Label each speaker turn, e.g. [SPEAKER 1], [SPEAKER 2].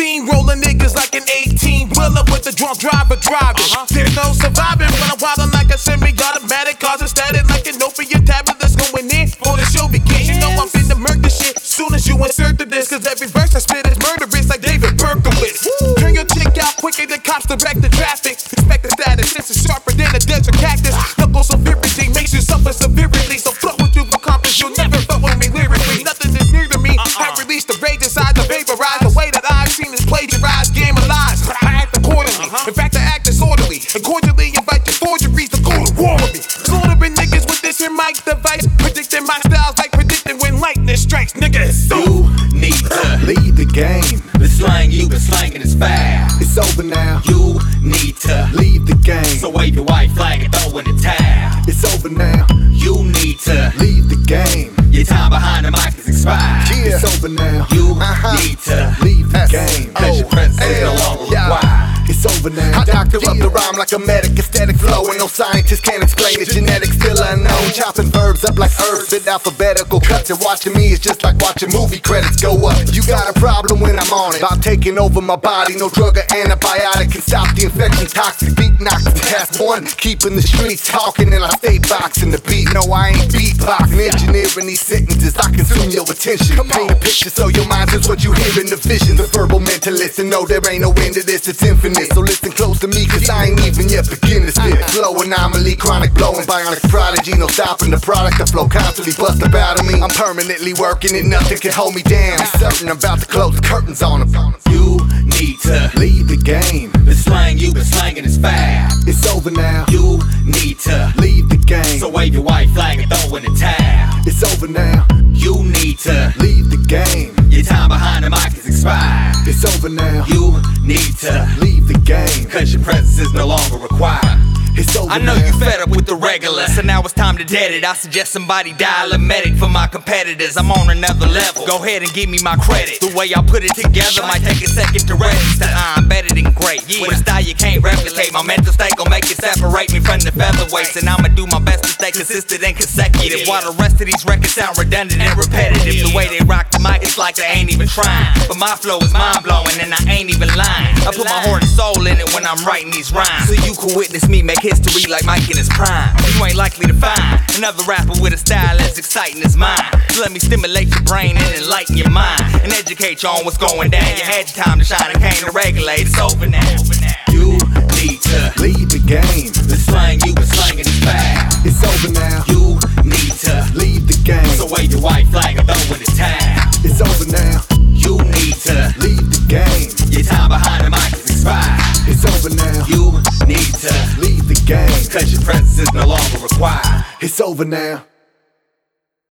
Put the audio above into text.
[SPEAKER 1] Steamrolling niggas like an 18-wheeler with the drunk driver driving. There's no surviving when I'm wildin' like a semi-automatic, causing static like an opiate tablet that's going in before the show begins. You know I'm finna murder shit soon as you insert the disc, cause every verse I spit is murderous like David Berkowitz. Turn your chick out quicker than cops direct the traffic. Expect the status, sense is sharper than a desert cactus. Knuckle severity makes you suffer severely, so flow what you've accomplished, you'll never fuck with me lyrically. Nothing is near to me. I release the rage inside to vaporize. The way that I've seen is plagiarized, game of lies. I act accordingly. In fact, I act disorderly and cordially invite your forgeries to go to war with me. Slaughtering niggas with this here mic device, predicting my styles like predicting when lightning strikes. Niggas,
[SPEAKER 2] you need to
[SPEAKER 3] leave the game.
[SPEAKER 2] The slang you've been slanging is foul.
[SPEAKER 3] It's over now.
[SPEAKER 2] You need to
[SPEAKER 3] leave the game.
[SPEAKER 2] So wave your white flag and throw in the towel.
[SPEAKER 3] It's over now.
[SPEAKER 2] You need to
[SPEAKER 3] leave the game.
[SPEAKER 2] Your time behind the mic is expired.
[SPEAKER 3] Yeah. It's over now.
[SPEAKER 2] You need to
[SPEAKER 3] leave the game.
[SPEAKER 2] Cause your presence is no longer required.
[SPEAKER 3] It's over now.
[SPEAKER 4] I doctor up the rhyme like a medic, aesthetic flow, and no scientist can't explain it. Genetics still unknown, chopping verbs up like herbs, fit alphabetical cuts. And watching me is just like watching movie credits go up. You got a problem when I'm on it. About taking over my body, no drug or antibiotic can stop the infection. Toxic beat knocks past one, keeping the streets talking, and I stay boxing the beat. No, I ain't beatboxing, engineering these sentences. I consume your attention. Paint a picture so your mind is what you hear in the vision. The verbal mentalist, and no, there ain't no end to this. It's infinite. So listen close to me, cause I ain't even yet begin to spit. Flow anomaly, chronic blowing, bionic prodigy. No stopping the product, the flow constantly bust about me. I'm permanently working and nothing can hold me down. I'm certain I'm about to close the curtains on them.
[SPEAKER 2] You need to
[SPEAKER 3] leave the game.
[SPEAKER 2] The slang you've been slanging is foul.
[SPEAKER 3] It's over now.
[SPEAKER 2] You need to
[SPEAKER 3] leave the game.
[SPEAKER 2] So wave your white flag and throw in the towel.
[SPEAKER 3] It's over now.
[SPEAKER 2] You need to
[SPEAKER 3] leave the game.
[SPEAKER 2] Your time behind the mic is expired.
[SPEAKER 3] It's over now.
[SPEAKER 2] You need to
[SPEAKER 3] leave the game.
[SPEAKER 2] Cause your presence is no longer required.
[SPEAKER 3] It's over
[SPEAKER 5] I know
[SPEAKER 3] now.
[SPEAKER 5] you fed up with the regular, so now it's time to dead it. I suggest somebody dial a medic for my competitors. I'm on another level. Go ahead and give me my credit. The way I put it together might take a second to register. I'm better than great. With a style you can't replicate. My mental state gon' make it separate me from the featherweights, and I'ma do my best to stay consistent and consecutive. While the rest of these records sound redundant and repetitive. The way they rock the mic, it's like they ain't even trying. But my flow is mind blowing, and I ain't even lying. I put my heart and soul in it when I'm writing these rhymes, so you can witness me make history like Mike in his prime. You ain't likely to find another rapper with a style as exciting as mine. So let me stimulate your brain and enlighten your mind, and educate you on what's going down. You had your time to shine and came to regulate. It's over now.
[SPEAKER 2] You need to
[SPEAKER 3] leave the game.
[SPEAKER 2] The slang you've been slanging is foul.
[SPEAKER 3] It's over now.
[SPEAKER 2] You need to
[SPEAKER 3] leave the game.
[SPEAKER 2] So wave your white flag and throw in the towel.
[SPEAKER 3] It's over now.
[SPEAKER 2] You need to
[SPEAKER 3] leave the game.
[SPEAKER 2] Your time behind the mic is expired.
[SPEAKER 3] It's over now.
[SPEAKER 2] You need to
[SPEAKER 3] leave the game.
[SPEAKER 2] cause your presence is no longer required.
[SPEAKER 3] It's over now.